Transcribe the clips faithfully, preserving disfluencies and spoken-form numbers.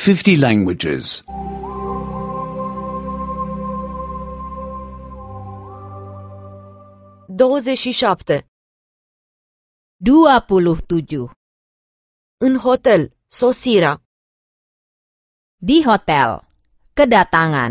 fifty languages. douăzeci și șapte. dua puluh tujuh. În hotel, sosirea. Di hotel, kedatangan.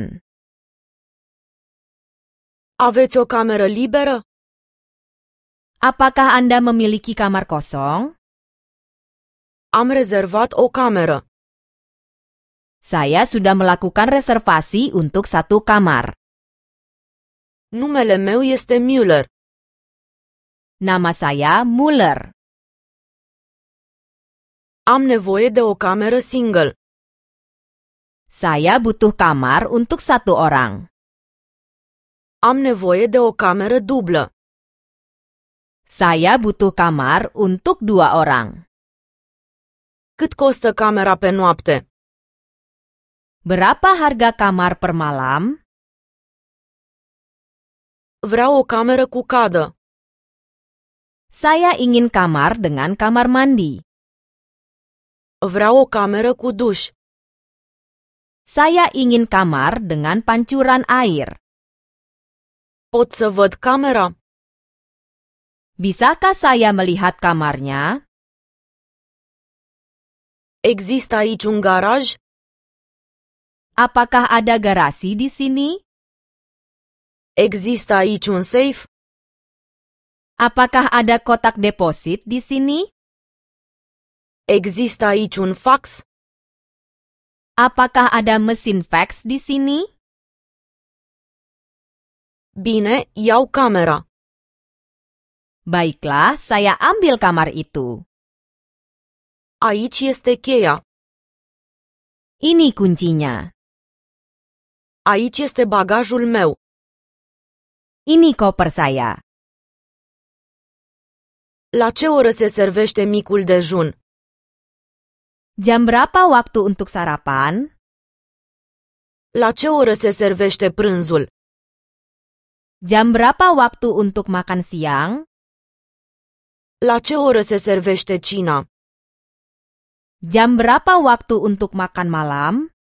Aveți o cameră liberă? Apakah Anda memiliki kamar kosong? Am rezervat o cameră. Saya sudah melakukan reservasi untuk satu kamar. Numele meu este Müller. Nama saya Muller. Am nevoie de o cameră single. Saya butuh kamar untuk satu orang. Am nevoie de o cameră dublă. Saya butuh kamar untuk dua orang. Cât costă camera pe noapte? Berapa harga kamar per malam? Vreau o cameră cu cadă. Saya ingin kamar dengan kamar mandi. Vreau o cameră cu duș. Saya ingin kamar dengan pancuran air. Pot să văd camera? Bisakah saya melihat kamarnya? Există aici un garaj? Apakah ada garasi di sini? Există aici un safe? Apakah ada kotak deposit di sini? Există aici un fax? Apakah ada mesin fax di sini? Bine, iau camera. Baiklah, saya ambil kamar itu. Aici este cheia. Ini kuncinya. Aici este bagajul meu. Ini koper saya. La ce oră se servește micul dejun? Jam berapa waktu untuk sarapan? La ce oră se servește prânzul? Jam berapa waktu untuk makan siang? La ce oră se servește cina? Jam berapa waktu untuk makan malam?